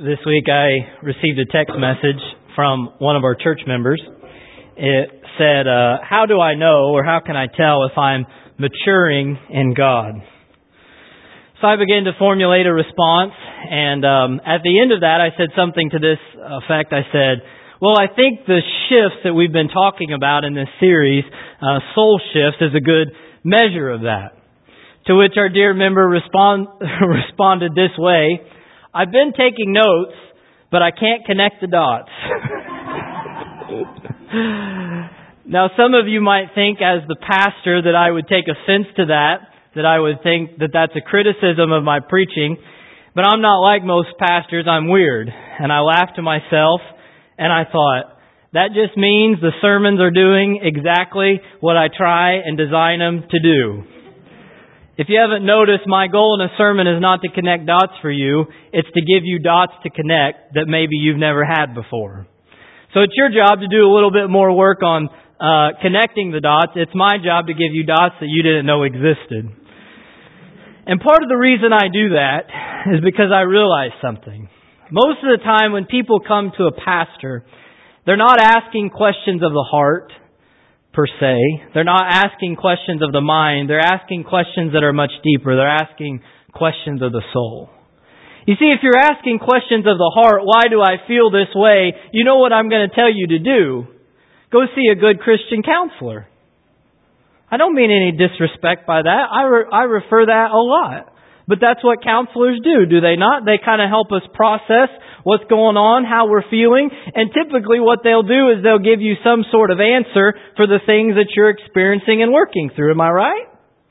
This week I received a text message from one of our church members. It said, how do I know or how can I tell if I'm maturing in God? So I began to formulate a response, and at the end of that I said something to this effect. I said, well, I think the shifts that we've been talking about in this series, soul shifts, is a good measure of that. To which our dear member responded this way: I've been taking notes, but I can't connect the dots. Now, some of you might think as the pastor that I would take offense to that I would think that that's a criticism of my preaching. But I'm not like most pastors. I'm weird. And I laughed to myself and I thought, that just means the sermons are doing exactly what I try and design them to do. If you haven't noticed, my goal in a sermon is not to connect dots for you. It's to give you dots to connect that maybe you've never had before. So it's your job to do a little bit more work on connecting the dots. It's my job to give you dots that you didn't know existed. And part of the reason I do that is because I realize something. Most of the time when people come to a pastor, they're not asking questions of the heart, per se. They're not asking questions of the mind. They're asking questions that are much deeper. They're asking questions of the soul. You see, if you're asking questions of the heart, why do I feel this way? You know what I'm going to tell you to do? Go see a good Christian counselor. I don't mean any disrespect by that. I refer that a lot. But that's what counselors do they not? They kind of help us process what's going on, how we're feeling. And typically what they'll do is they'll give you some sort of answer for the things that you're experiencing and working through. Am I right?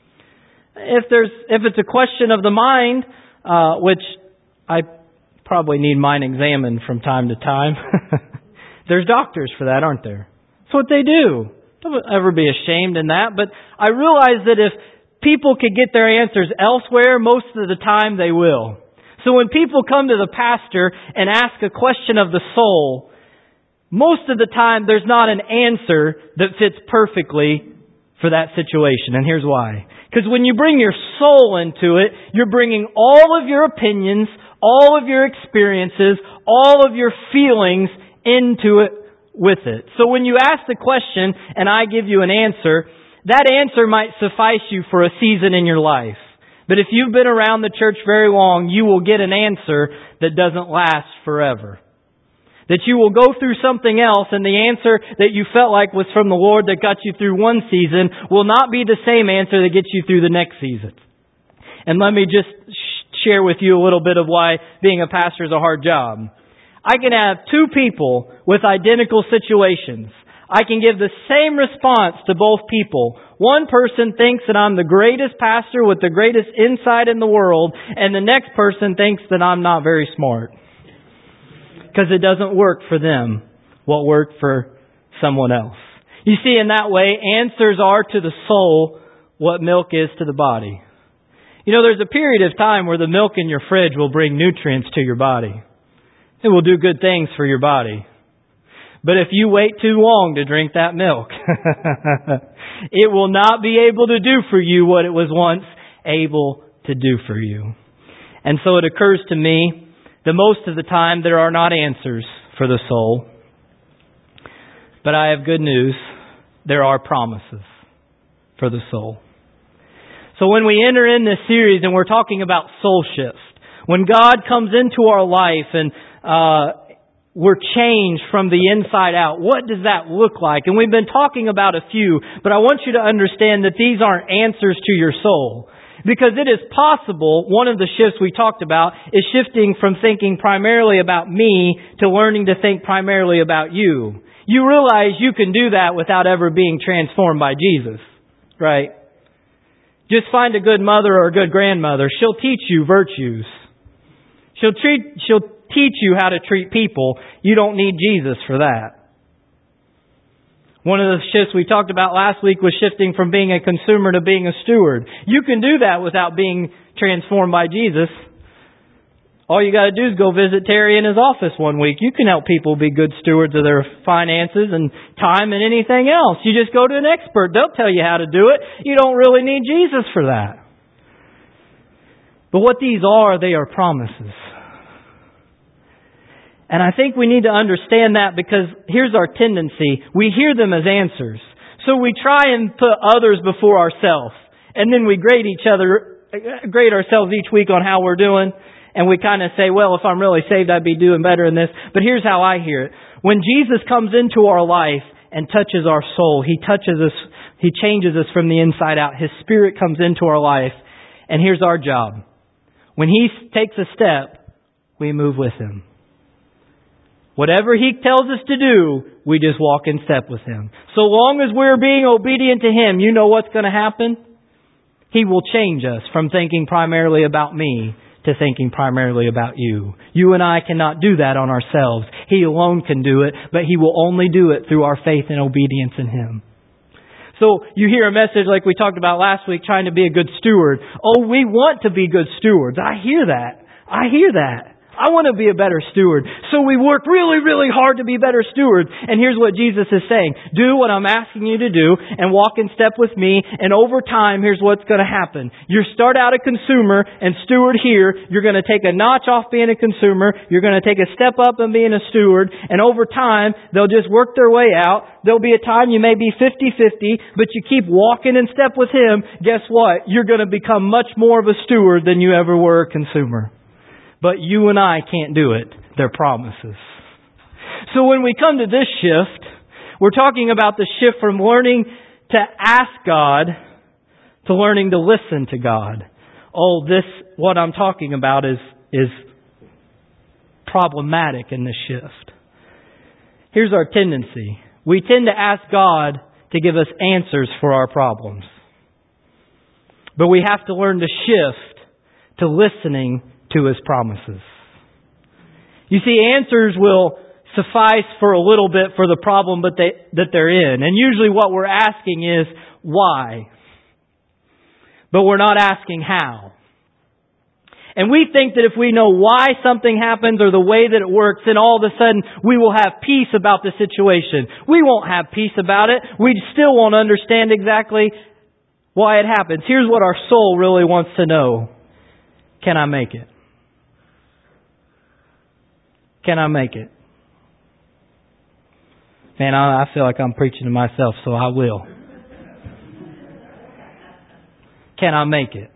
If it's a question of the mind, which I probably need mine examined from time to time, there's doctors for that, aren't there? That's what they do. Don't ever be ashamed in that. But I realize that if people could get their answers elsewhere, most of the time they will. So when people come to the pastor and ask a question of the soul, most of the time there's not an answer that fits perfectly for that situation. And here's why. Because when you bring your soul into it, you're bringing all of your opinions, all of your experiences, all of your feelings into it with it. So when you ask the question and I give you an answer, that answer might suffice you for a season in your life. But if you've been around the church very long, you will get an answer that doesn't last forever. That you will go through something else and the answer that you felt like was from the Lord that got you through one season will not be the same answer that gets you through the next season. And let me just share with you a little bit of why being a pastor is a hard job. I can have two people with identical situations. I can give the same response to both people. One person thinks that I'm the greatest pastor with the greatest insight in the world, and the next person thinks that I'm not very smart. Because it doesn't work for them what worked for someone else. You see, in that way, answers are to the soul what milk is to the body. You know, there's a period of time where the milk in your fridge will bring nutrients to your body. It will do good things for your body. But if you wait too long to drink that milk, it will not be able to do for you what it was once able to do for you. And so it occurs to me that most of the time there are not answers for the soul. But I have good news. There are promises for the soul. So when we enter in this series and we're talking about soul shifts, when God comes into our life and we're changed from the inside out, what does that look like? And we've been talking about a few, but I want you to understand that these aren't answers to your soul. Because it is possible, one of the shifts we talked about is shifting from thinking primarily about me to learning to think primarily about you. You realize you can do that without ever being transformed by Jesus, right? Just find a good mother or a good grandmother. She'll teach you virtues. She'll teach you how to treat people. You don't need Jesus for that. One of the shifts we talked about last week was shifting from being a consumer to being a steward. You can do that without being transformed by Jesus. All you got to do is go visit Terry in his office one week. You can help people be good stewards of their finances and time and anything else. You just go to an expert. They'll tell you how to do it. You don't really need Jesus for that. But what these are, they are promises. And I think we need to understand that, because here's our tendency. We hear them as answers. So we try and put others before ourselves. And then we grade ourselves each week on how we're doing. And we kind of say, well, if I'm really saved, I'd be doing better in this. But here's how I hear it. When Jesus comes into our life and touches our soul, He touches us, He changes us from the inside out. His Spirit comes into our life. And here's our job. When He takes a step, we move with Him. Whatever He tells us to do, we just walk in step with Him. So long as we're being obedient to Him, you know what's going to happen? He will change us from thinking primarily about me to thinking primarily about you. You and I cannot do that on ourselves. He alone can do it, but He will only do it through our faith and obedience in Him. So you hear a message like we talked about last week, trying to be a good steward. Oh, we want to be good stewards. I hear that. I want to be a better steward. So we work really, really hard to be better stewards. And here's what Jesus is saying. Do what I'm asking you to do and walk in step with me. And over time, here's what's going to happen. You start out a consumer and steward here. You're going to take a notch off being a consumer. You're going to take a step up in being a steward. And over time, they'll just work their way out. There'll be a time you may be 50-50, but you keep walking in step with Him. Guess what? You're going to become much more of a steward than you ever were a consumer. But you and I can't do it. They're promises. So when we come to this shift, we're talking about the shift from learning to ask God to learning to listen to God. Oh, what I'm talking about is problematic in this shift. Here's our tendency. We tend to ask God to give us answers for our problems. But we have to learn to shift to listening to His promises. You see, answers will suffice for a little bit for the problem that they're in. And usually what we're asking is why. But we're not asking how. And we think that if we know why something happens or the way that it works, then all of a sudden we will have peace about the situation. We won't have peace about it. We still won't understand exactly why it happens. Here's what our soul really wants to know. Can I make it? Can I make it? Man, I feel like I'm preaching to myself, so I will. Can I make it?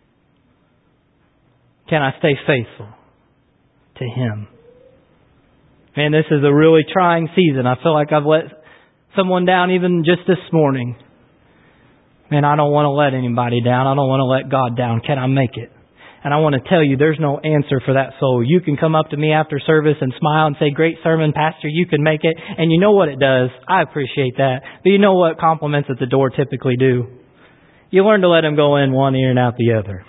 Can I stay faithful to Him? Man, this is a really trying season. I feel like I've let someone down even just this morning. Man, I don't want to let anybody down. I don't want to let God down. Can I make it? And I want to tell you, there's no answer for that soul. You can come up to me after service and smile and say, great sermon, Pastor, you can make it. And you know what it does? I appreciate that. But you know what compliments at the door typically do? You learn to let them go in one ear and out the other.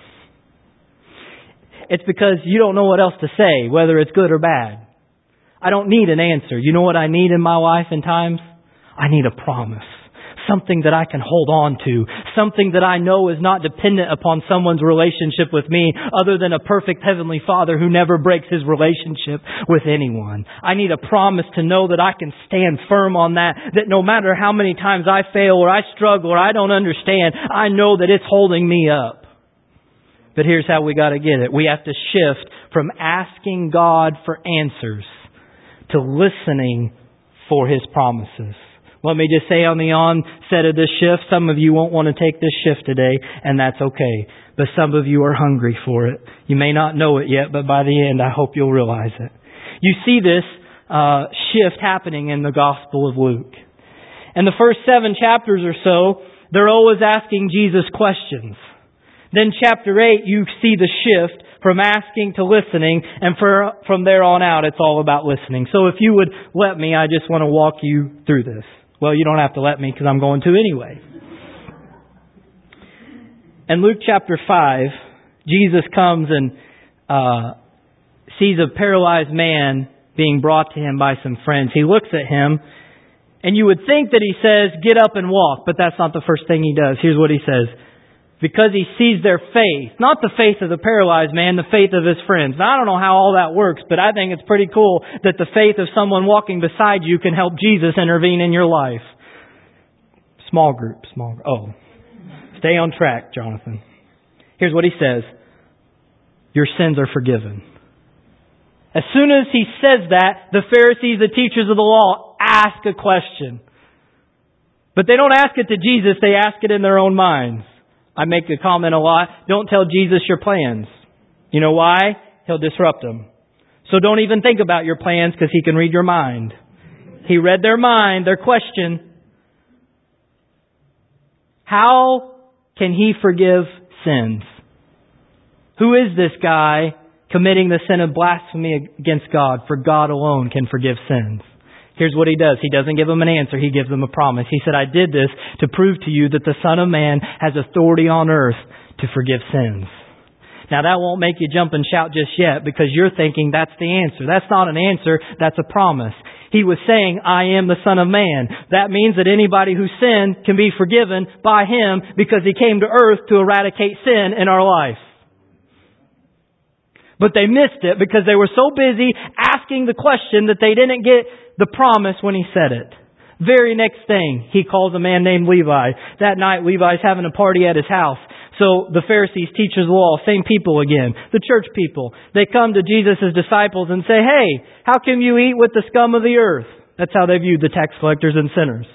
It's because you don't know what else to say, whether it's good or bad. I don't need an answer. You know what I need in my life in times? I need a promise. Something that I can hold on to. Something that I know is not dependent upon someone's relationship with me other than a perfect Heavenly Father who never breaks His relationship with anyone. I need a promise to know that I can stand firm on that no matter how many times I fail or I struggle or I don't understand, I know that it's holding me up. But here's how we got to get it. We have to shift from asking God for answers to listening for His promises. Let me just say on the onset of this shift, some of you won't want to take this shift today, and that's okay. But some of you are hungry for it. You may not know it yet, but by the end, I hope you'll realize it. You see this shift happening in the Gospel of Luke. In the first 7 chapters or so, they're always asking Jesus questions. Then chapter 8, you see the shift from asking to listening, and from there on out, it's all about listening. So if you would let me, I just want to walk you through this. Well, you don't have to let me because I'm going to anyway. In Luke chapter 5, Jesus comes and sees a paralyzed man being brought to Him by some friends. He looks at him, and you would think that He says, get up and walk, but that's not the first thing He does. Here's what He says. Because He sees their faith, not the faith of the paralyzed man, the faith of His friends. Now, I don't know how all that works, but I think it's pretty cool that the faith of someone walking beside you can help Jesus intervene in your life. Small group. Oh, stay on track, Jonathan. Here's what He says. Your sins are forgiven. As soon as he says that, the Pharisees, the teachers of the law, ask a question. But they don't ask it to Jesus, they ask it in their own minds. I make a comment a lot, don't tell Jesus your plans. You know why? He'll disrupt them. So don't even think about your plans because He can read your mind. He read their mind, their question. How can He forgive sins? Who is this guy committing the sin of blasphemy against God? For God alone can forgive sins. Here's what He does. He doesn't give them an answer. He gives them a promise. He said, I did this to prove to you that the Son of Man has authority on earth to forgive sins. Now that won't make you jump and shout just yet because you're thinking that's the answer. That's not an answer. That's a promise. He was saying, I am the Son of Man. That means that anybody who sinned can be forgiven by Him because He came to earth to eradicate sin in our life. But they missed it because they were so busy asking the question that they didn't get the promise when He said it. Very next thing, He calls a man named Levi. That night, Levi's having a party at his house. So the Pharisees, teachers of the law, same people again, the church people, they come to Jesus' disciples and say, hey, how come you eat with the scum of the earth? That's how they viewed the tax collectors and sinners.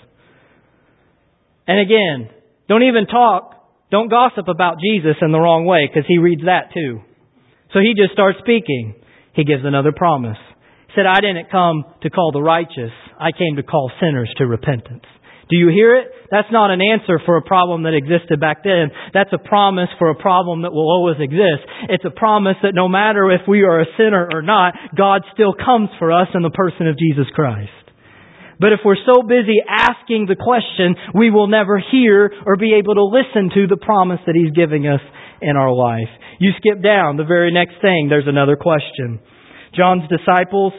And again, don't gossip about Jesus in the wrong way because He reads that too. So He just starts speaking. He gives another promise. He said, I didn't come to call the righteous. I came to call sinners to repentance. Do you hear it? That's not an answer for a problem that existed back then. That's a promise for a problem that will always exist. It's a promise that no matter if we are a sinner or not, God still comes for us in the person of Jesus Christ. But if we're so busy asking the question, we will never hear or be able to listen to the promise that He's giving us in our life. You skip down, the very next thing, there's another question. John's disciples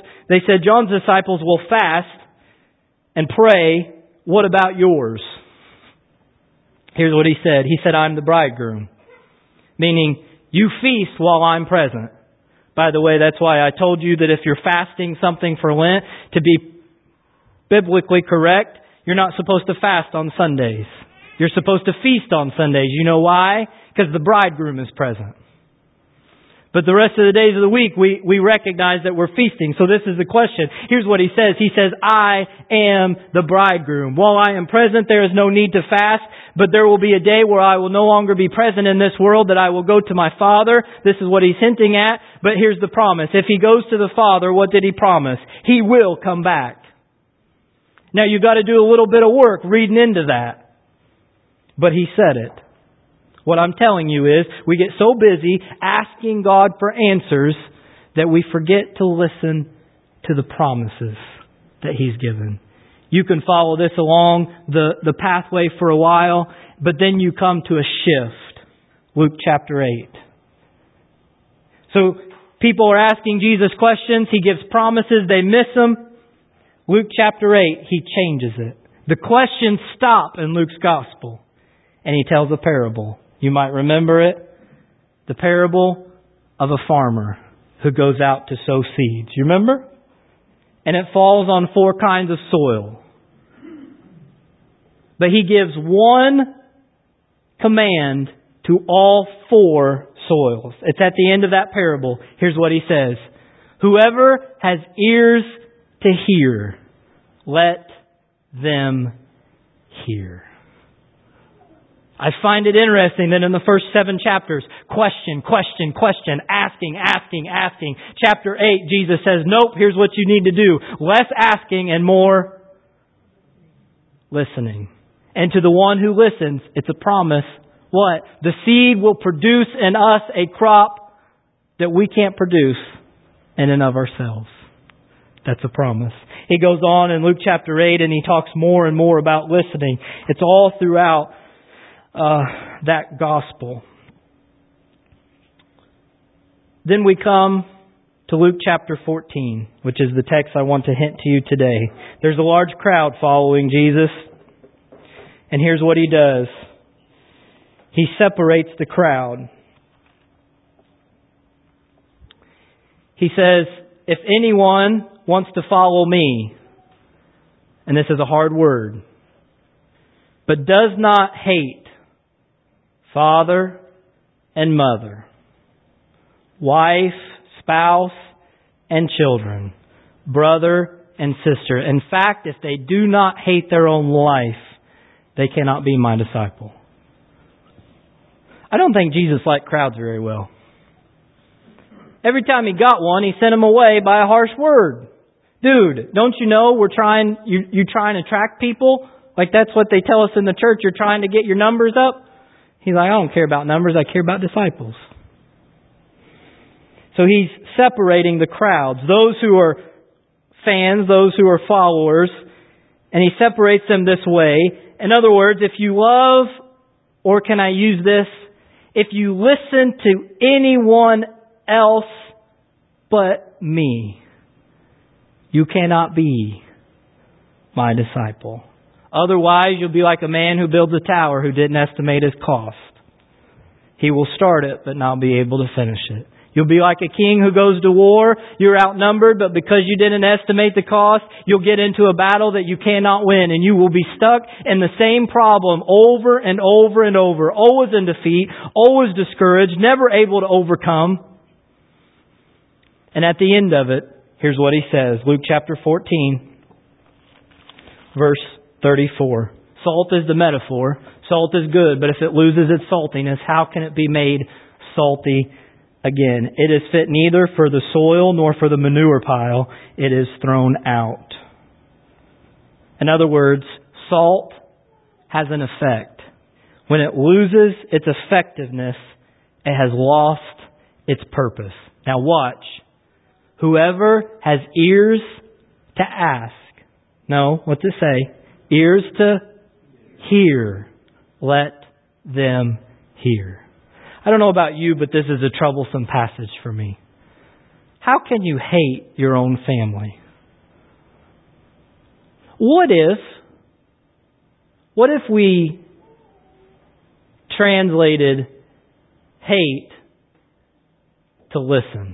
will fast and pray. What about yours? Here's what He said. He said, I'm the bridegroom. Meaning, you feast while I'm present. By the way, that's why I told you that if you're fasting something for Lent, to be biblically correct, you're not supposed to fast on Sundays. You're supposed to feast on Sundays. You know why? Because the bridegroom is present. But the rest of the days of the week, we recognize that we're feasting. So this is the question. Here's what He says. He says, I am the bridegroom. While I am present, there is no need to fast. But there will be a day where I will no longer be present in this world, that I will go to my Father. This is what He's hinting at. But here's the promise. If He goes to the Father, what did He promise? He will come back. Now you've got to do a little bit of work reading into that. But He said it. What I'm telling you is, we get so busy asking God for answers that we forget to listen to the promises that He's given. You can follow this along the pathway for a while, but then you come to a shift. Luke chapter 8. So people are asking Jesus questions. He gives promises. They miss them. Luke chapter 8, He changes it. The questions stop in Luke's gospel, and He tells a parable. You might remember it. The parable of a farmer who goes out to sow seeds. You remember? And it falls on 4 kinds of soil. But He gives one command to all 4 soils. It's at the end of that parable. Here's what He says. Whoever has ears to hear, let them hear. I find it interesting that in the first 7 chapters, question, asking. Chapter 8, Jesus says, nope, here's what you need to do. Less asking and more listening. And to the one who listens, it's a promise. What? The seed will produce in us a crop that we can't produce in and of ourselves. That's a promise. He goes on in Luke chapter 8 and He talks more and more about listening. It's all throughout that gospel. Then we come to Luke chapter 14, which is the text I want to hint to you today. There's a large crowd following Jesus, and here's what He does. He separates the crowd. He says, if anyone wants to follow me, and this is a hard word, but does not hate father and mother, wife, spouse, and children, brother and sister. In fact, if they do not hate their own life, they cannot be my disciple. I don't think Jesus liked crowds very well. Every time he got one, he sent them away by a harsh word. Dude, don't you know we're trying, you try and attract people? Like that's what they tell us in the church. You're trying to get your numbers up. He's like, I don't care about numbers. I care about disciples. So he's separating the crowds, those who are fans, those who are followers, and he separates them this way. In other words, if you love, or can I use this, if you listen to anyone else but me, you cannot be my disciple. Otherwise, you'll be like a man who builds a tower who didn't estimate his cost. He will start it, but not be able to finish it. You'll be like a king who goes to war. You're outnumbered, but because you didn't estimate the cost, you'll get into a battle that you cannot win, and you will be stuck in the same problem over and over and over, always in defeat, always discouraged, never able to overcome. And at the end of it, here's what he says. Luke chapter 14, verse 34. Salt is the metaphor. Salt is good, but if it loses its saltiness, how can it be made salty again? It is fit neither for the soil nor for the manure pile. It is thrown out. In other words, salt has an effect. When it loses its effectiveness, it has lost its purpose. Now watch. Whoever has ears to ask. No, what's it say? Ears to hear. Let them hear. I don't know about you, but this is a troublesome passage for me. How can you hate your own family? What if we translated hate to listen?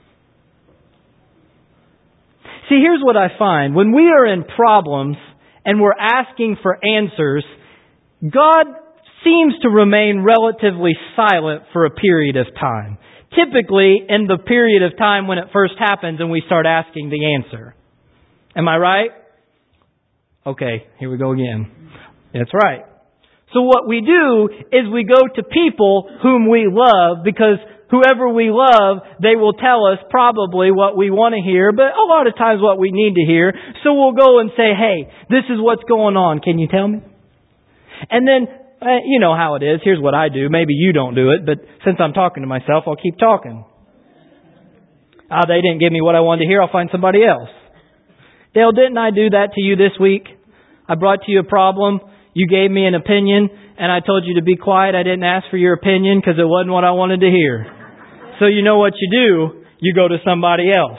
See, here's what I find. When we are in problems and we're asking for answers, God seems to remain relatively silent for a period of time. Typically in the period of time when it first happens and we start asking the answer. Am I right? Okay, here we go again. That's right. So what we do is we go to people whom we love, because whoever we love, they will tell us probably what we want to hear, but a lot of times what we need to hear. So we'll go and say, hey, this is what's going on. Can you tell me? And then, you know how it is. Here's what I do. Maybe you don't do it, but since I'm talking to myself, I'll keep talking. They didn't give me what I wanted to hear. I'll find somebody else. Dale, didn't I do that to you this week? I brought to you a problem. You gave me an opinion, and I told you to be quiet. I didn't ask for your opinion because it wasn't what I wanted to hear. So you know what you do? You go to somebody else.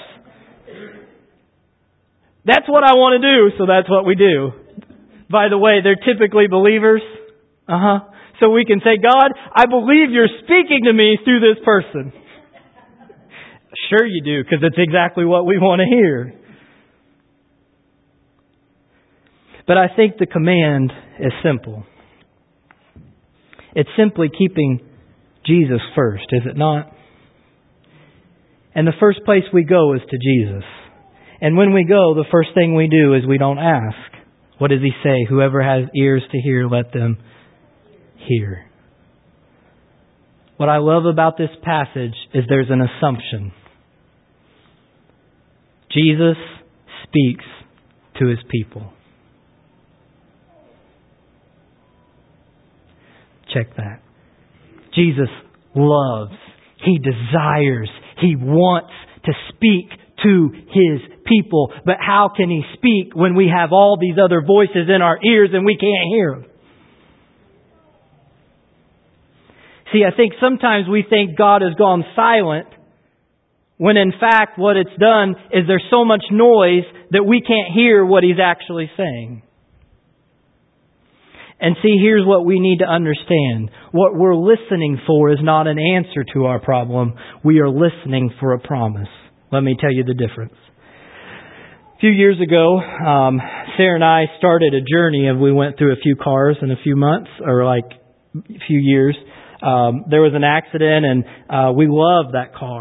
That's what I want to do, so that's what we do. By the way, they're typically believers. So we can say, God, I believe you're speaking to me through this person. Sure you do, because it's exactly what we want to hear. But I think the command is simple. It's simply keeping Jesus first, is it not? And the first place we go is to Jesus. And when we go, the first thing we do is we don't ask. What does he say? Whoever has ears to hear, let them hear. What I love about this passage is there's an assumption. Jesus speaks to his people. Check that. Jesus loves, he desires, he wants to speak to his people. But how can he speak when we have all these other voices in our ears and we can't hear them? See, I think sometimes we think God has gone silent, when in fact what it's done is there's so much noise that we can't hear what he's actually saying. And see, here's what we need to understand. What we're listening for is not an answer to our problem. We are listening for a promise. Let me tell you the difference. A few years ago, Sarah and I started a journey, and we went through a few cars in a few months, or like a few years. There was an accident, and we loved that car.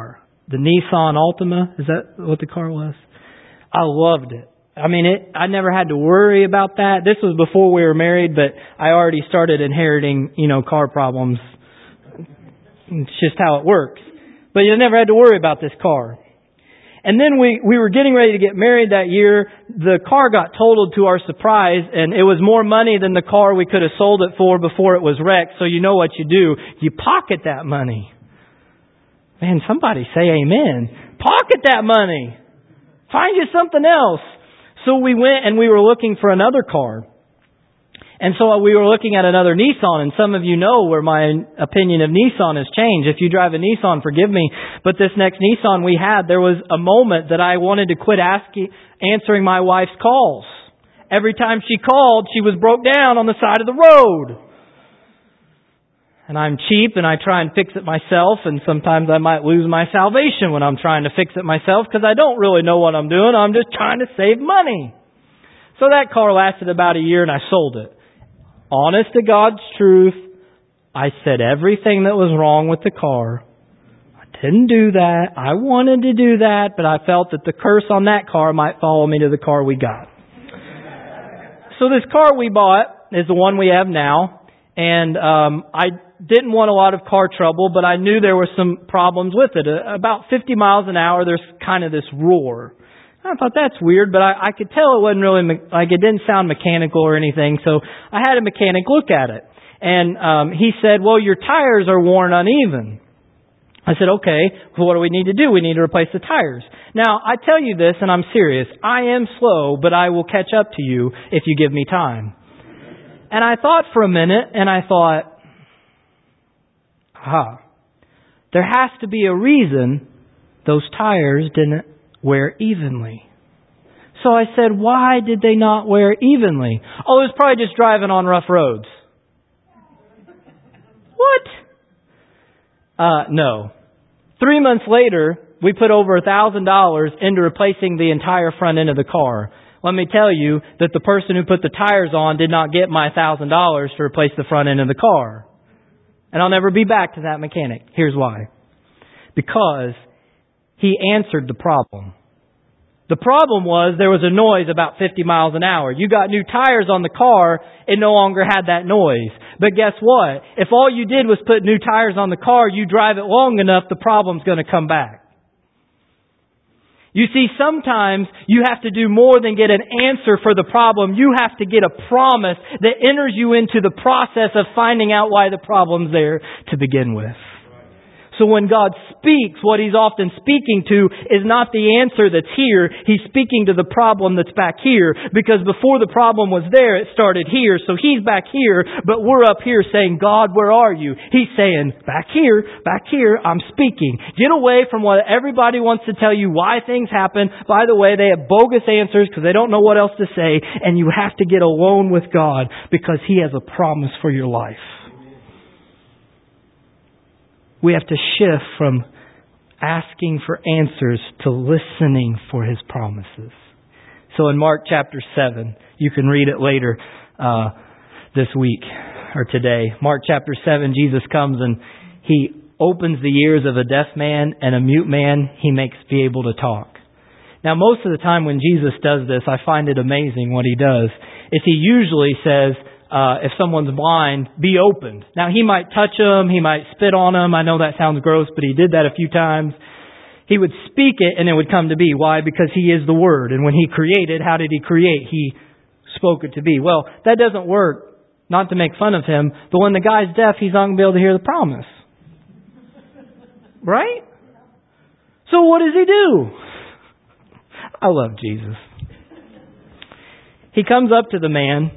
the Nissan Altima. Is that what the car was? I loved it. I mean, I never had to worry about that. This was before we were married, but I already started inheriting, car problems. It's just how it works. But you never had to worry about this car. And then we were getting ready to get married that year. The car got totaled to our surprise, and it was more money than the car we could have sold it for before it was wrecked. So you know what you do. You pocket that money. Man, somebody say amen. Pocket that money. Find you something else. So we went and we were looking for another car. And so we were looking at another Nissan, and some of you know where my opinion of Nissan has changed. If you drive a Nissan, forgive me. But this next Nissan we had, there was a moment that I wanted to quit answering my wife's calls. Every time she called, she was broke down on the side of the road. And I'm cheap and I try and fix it myself, and sometimes I might lose my salvation when I'm trying to fix it myself because I don't really know what I'm doing. I'm just trying to save money. So that car lasted about a year and I sold it. Honest to God's truth, I said everything that was wrong with the car. I didn't do that. I wanted to do that, but I felt that the curse on that car might follow me to the car we got. So this car we bought is the one we have now. And I didn't want a lot of car trouble, but I knew there were some problems with it. About 50 miles an hour, there's kind of this roar. I thought that's weird, but I could tell it wasn't really, it didn't sound mechanical or anything. So I had a mechanic look at it. And he said, well, your tires are worn uneven. I said, okay, well, what do we need to do? We need to replace the tires. Now, I tell you this, and I'm serious. I am slow, but I will catch up to you if you give me time. And I thought for a minute, and I thought, there has to be a reason those tires didn't wear evenly. So I said, why did they not wear evenly? Oh, it was probably just driving on rough roads. What? No. 3 months later, we put over $1,000 into replacing the entire front end of the car. Let me tell you that the person who put the tires on did not get my $1,000 to replace the front end of the car. And I'll never be back to that mechanic. Here's why. Because he answered the problem. The problem was there was a noise about 50 miles an hour. You got new tires on the car, it no longer had that noise. But guess what? If all you did was put new tires on the car, you drive it long enough, the problem's going to come back. You see, sometimes you have to do more than get an answer for the problem. You have to get a promise that enters you into the process of finding out why the problem's there to begin with. So when God speaks, what He's often speaking to is not the answer that's here. He's speaking to the problem that's back here. Because before the problem was there, it started here. So He's back here, but we're up here saying, God, where are you? He's saying, back here, I'm speaking. Get away from what everybody wants to tell you why things happen. By the way, they have bogus answers because they don't know what else to say. And you have to get alone with God because He has a promise for your life. We have to shift from asking for answers to listening for His promises. So in Mark chapter 7, you can read it later this week or today. Mark chapter 7, Jesus comes and He opens the ears of a deaf man and a mute man He makes be able to talk. Now most of the time when Jesus does this, I find it amazing what He does, is He usually says, if someone's blind, be opened. Now, He might touch them, He might spit on them. I know that sounds gross, but He did that a few times. He would speak it and it would come to be. Why? Because He is the Word. And when He created, how did He create? He spoke it to be. Well, that doesn't work, not to make fun of Him, but when the guy's deaf, he's not going to be able to hear the promise. Right? So what does He do? I love Jesus. He comes up to the man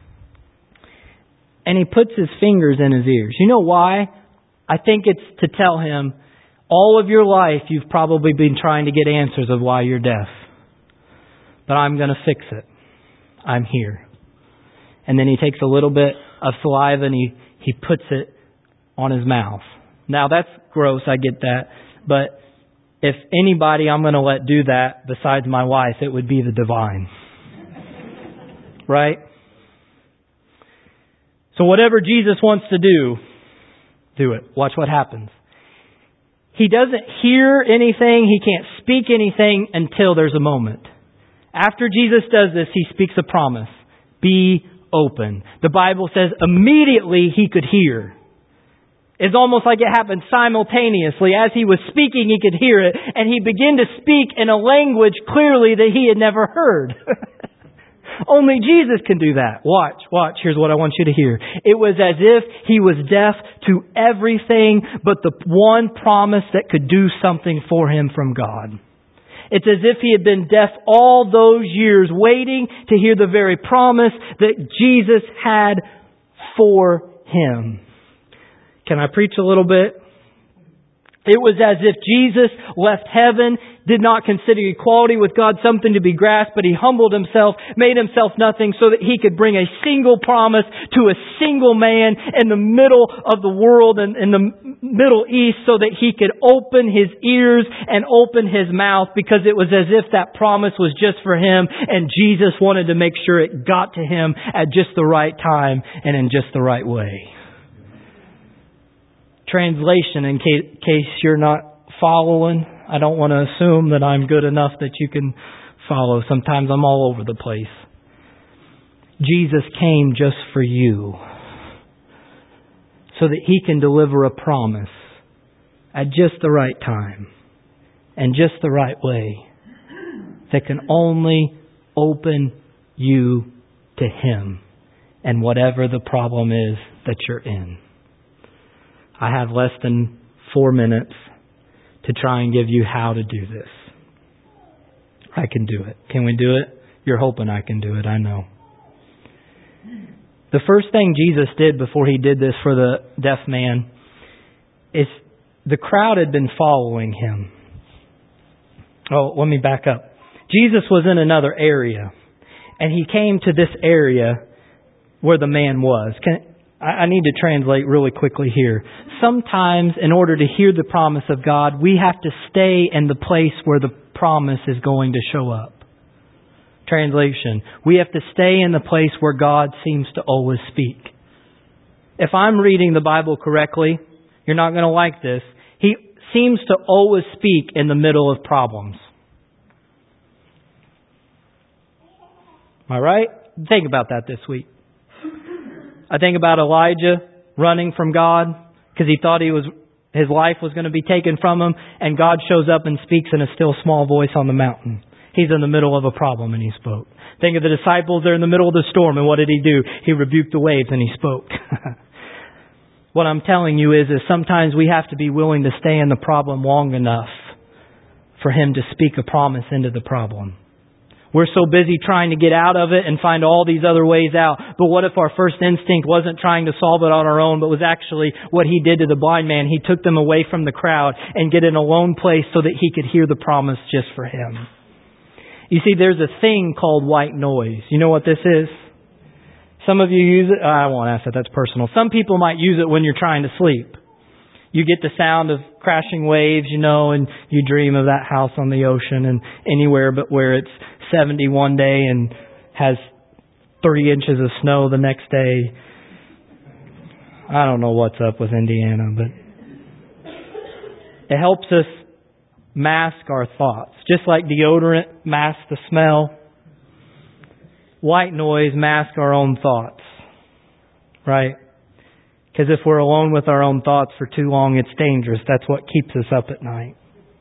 and He puts His fingers in his ears. You know why? I think it's to tell him, all of your life you've probably been trying to get answers of why you're deaf. But I'm going to fix it. I'm here. And then He takes a little bit of saliva and he puts it on his mouth. Now that's gross, I get that. But if anybody I'm going to let do that besides my wife, it would be the divine. Right? So whatever Jesus wants to do it. Watch what happens. He doesn't hear anything. He can't speak anything until there's a moment. After Jesus does this, He speaks a promise. Be open. The Bible says immediately He could hear. It's almost like it happened simultaneously. As He was speaking, He could hear it. And He began to speak in a language clearly that He had never heard. Only Jesus can do that. Watch. Here's what I want you to hear. It was as if He was deaf to everything but the one promise that could do something for Him from God. It's as if He had been deaf all those years waiting to hear the very promise that Jesus had for Him. Can I preach a little bit? It was as if Jesus left heaven, did not consider equality with God something to be grasped, but He humbled Himself, made Himself nothing so that He could bring a single promise to a single man in the middle of the world and in the Middle East so that He could open His ears and open His mouth, because it was as if that promise was just for Him and Jesus wanted to make sure it got to Him at just the right time and in just the right way. Translation, in case you're not following. I don't want to assume that I'm good enough that you can follow. Sometimes I'm all over the place. Jesus came just for you so that He can deliver a promise at just the right time and just the right way that can only open you to Him and whatever the problem is that you're in. I have less than 4 minutes to try and give you how to do this. I can do it. Can we do it? You're hoping I can do it, I know. The first thing Jesus did before He did this for the deaf man is the crowd had been following Him. Oh, let me back up. Jesus was in another area, and He came to this area where the man was. I need to translate really quickly here. Sometimes, in order to hear the promise of God, we have to stay in the place where the promise is going to show up. Translation. We have to stay in the place where God seems to always speak. If I'm reading the Bible correctly, you're not going to like this. He seems to always speak in the middle of problems. Am I right? Think about that this week. I think about Elijah running from God because he thought his life was going to be taken from him, and God shows up and speaks in a still small voice on the mountain. He's in the middle of a problem and He spoke. Think of the disciples, they're in the middle of the storm, and what did He do? He rebuked the waves and He spoke. What I'm telling you is sometimes we have to be willing to stay in the problem long enough for Him to speak a promise into the problem. We're so busy trying to get out of it and find all these other ways out. But what if our first instinct wasn't trying to solve it on our own, but was actually what He did to the blind man? He took them away from the crowd and get in a lone place so that He could hear the promise just for him. You see, there's a thing called white noise. You know what this is? Some of you use it. I won't ask that. That's personal. Some people might use it when you're trying to sleep. You get the sound of crashing waves, and you dream of that house on the ocean and anywhere but where it's 70 one day and has 30 inches of snow the next day. I don't know what's up with Indiana, but it helps us mask our thoughts. Just like deodorant masks the smell, white noise masks our own thoughts. Right? Because if we're alone with our own thoughts for too long, it's dangerous. That's what keeps us up at night.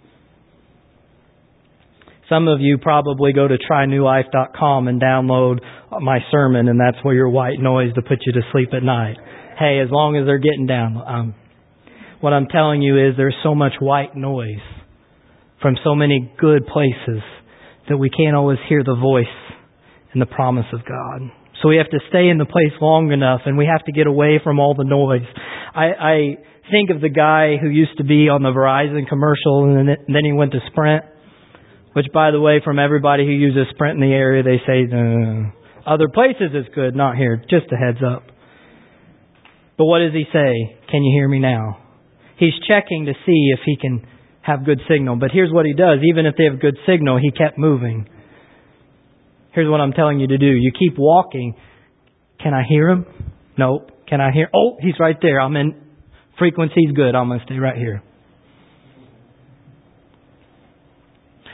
Some of you probably go to trynewlife.com and download my sermon, and that's where your white noise to put you to sleep at night. Hey, as long as they're getting down. What I'm telling you is there's so much white noise from so many good places that we can't always hear the voice and the promise of God. So we have to stay in the place long enough, and we have to get away from all the noise. I think of the guy who used to be on the Verizon commercial, and then he went to Sprint, which, by the way, from everybody who uses Sprint in the area, they say, other places is good, not here. Just a heads up. But what does he say? Can you hear me now? He's checking to see if he can have good signal. But here's what he does. Even if they have good signal, he kept moving. Here's what I'm telling you to do. You keep walking. Can I hear him? Nope. Can I hear? Oh, he's right there. I'm in frequency's good. I'm going to stay right here.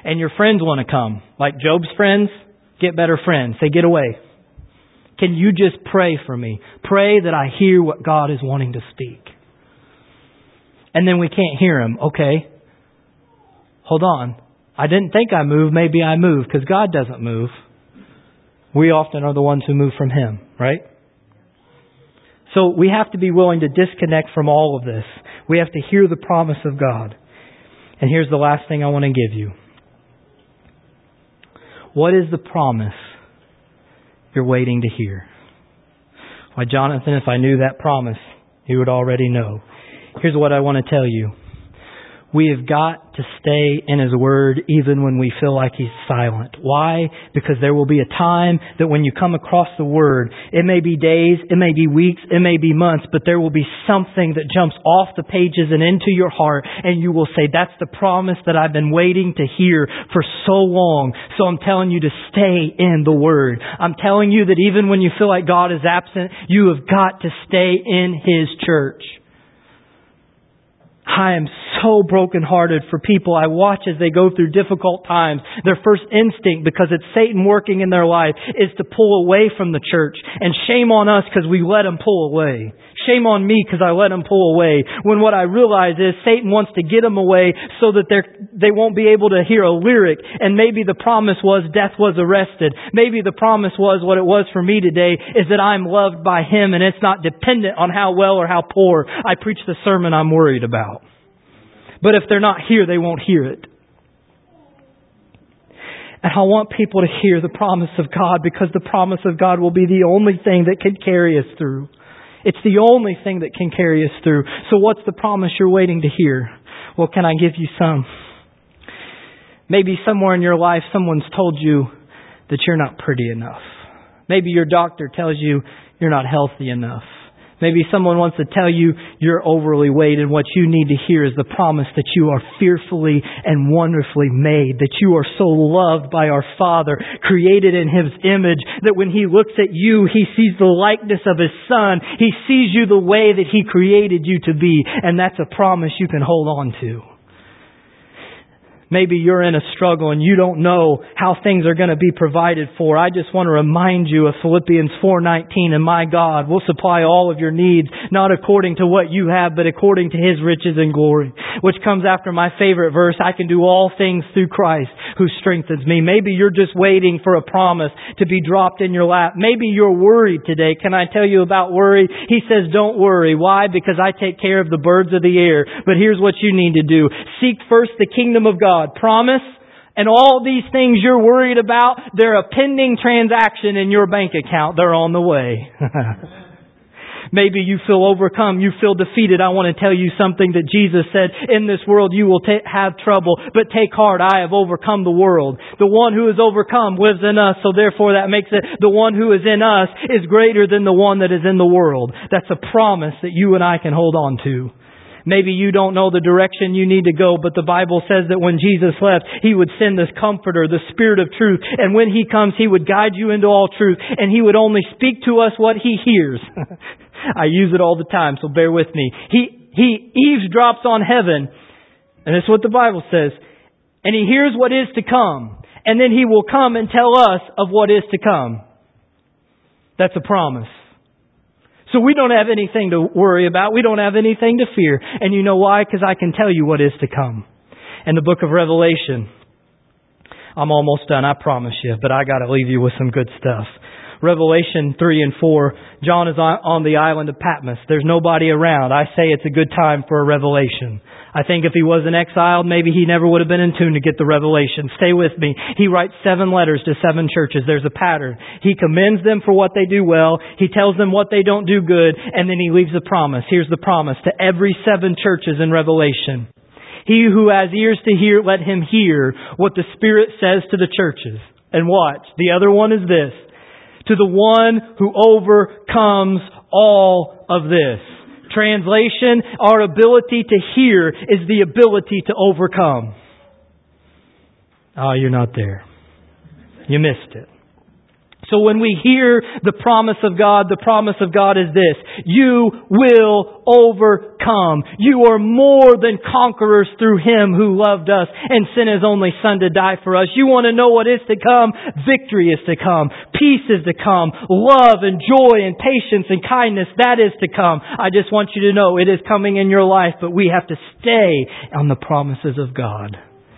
and your friends want to come. Like Job's friends, get better friends. Say, get away. Can you just pray for me? Pray that I hear what God is wanting to speak. And then we can't hear Him. Okay, hold on. I didn't think I moved. Maybe I moved, because God doesn't move. We often are the ones who move from Him, right? So we have to be willing to disconnect from all of this. We have to hear the promise of God. And here's the last thing I want to give you. What is the promise you're waiting to hear? Why, Jonathan, if I knew that promise, you would already know. Here's what I want to tell you. We have got to stay in His Word even when we feel like He's silent. Why? Because there will be a time that when you come across the Word, it may be days, it may be weeks, it may be months, but there will be something that jumps off the pages and into your heart, and you will say, that's the promise that I've been waiting to hear for so long. So I'm telling you to stay in the Word. I'm telling you that even when you feel like God is absent, you have got to stay in His church. I am so brokenhearted for people I watch as they go through difficult times. Their first instinct, because it's Satan working in their life, is to pull away from the church. And shame on us because we let him pull away. Shame on me because I let him pull away. When what I realize is Satan wants to get them away so that they won't be able to hear a lyric. And maybe the promise was death was arrested. Maybe the promise was what it was for me today is that I'm loved by Him and it's not dependent on how well or how poor I preach the sermon I'm worried about. But if they're not here, they won't hear it. And I want people to hear the promise of God, because the promise of God will be the only thing that can carry us through. It's the only thing that can carry us through. So what's the promise you're waiting to hear? Well, can I give you some? Maybe somewhere in your life someone's told you that you're not pretty enough. Maybe your doctor tells you you're not healthy enough. Maybe someone wants to tell you you're overly weighted, and what you need to hear is the promise that you are fearfully and wonderfully made, that you are so loved by our Father, created in His image, that when He looks at you, He sees the likeness of His Son. He sees you the way that He created you to be, and that's a promise you can hold on to. Maybe you're in a struggle and you don't know how things are going to be provided for. I just want to remind you of Philippians 4:19, and my God will supply all of your needs, not according to what you have, but according to His riches and glory. Which comes after my favorite verse, I can do all things through Christ who strengthens me. Maybe you're just waiting for a promise to be dropped in your lap. Maybe you're worried today. Can I tell you about worry? He says, don't worry. Why? Because I take care of the birds of the air. But here's what you need to do. Seek first the kingdom of God. Promise. And all these things you're worried about, they're a pending transaction in your bank account. They're on the way. Maybe you feel overcome, you feel defeated. I want to tell you something that Jesus said, in this world you will have trouble, but take heart, I have overcome the world. The one who is overcome lives in us, so therefore that makes it the one who is in us is greater than the one that is in the world. That's a promise that you and I can hold on to. Maybe you don't know the direction you need to go, but the Bible says that when Jesus left, He would send this Comforter, the Spirit of truth. And when He comes, He would guide you into all truth. And He would only speak to us what He hears. I use it all the time, so bear with me. He eavesdrops on heaven. And that's what the Bible says. And He hears what is to come. And then He will come and tell us of what is to come. That's a promise. So we don't have anything to worry about. We don't have anything to fear. And you know why? Because I can tell you what is to come. In the book of Revelation, I'm almost done, I promise you, but I got to leave you with some good stuff. Revelation 3 and 4, John is on the island of Patmos. There's nobody around. I say it's a good time for a revelation. I think if he wasn't exiled, maybe he never would have been in tune to get the revelation. Stay with me. He writes 7 letters to 7 churches. There's a pattern. He commends them for what they do well. He tells them what they don't do good. And then he leaves a promise. Here's the promise to every 7 churches in Revelation. He who has ears to hear, let him hear what the Spirit says to the churches. And watch. The other one is this. To the one who overcomes all of this. Translation, our ability to hear is the ability to overcome. Oh, you're not there. You missed it. So when we hear the promise of God is this. You will overcome. come. You are more than conquerors through Him who loved us and sent His only Son to die for us. You want to know what is to come? Victory is to come. Peace is to come. Love and joy and patience and kindness, that is to come. I just want you to know it is coming in your life, but we have to stay on the promises of God.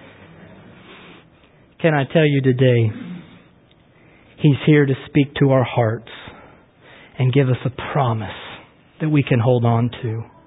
Can I tell you today, He's here to speak to our hearts and give us a promise that we can hold on to.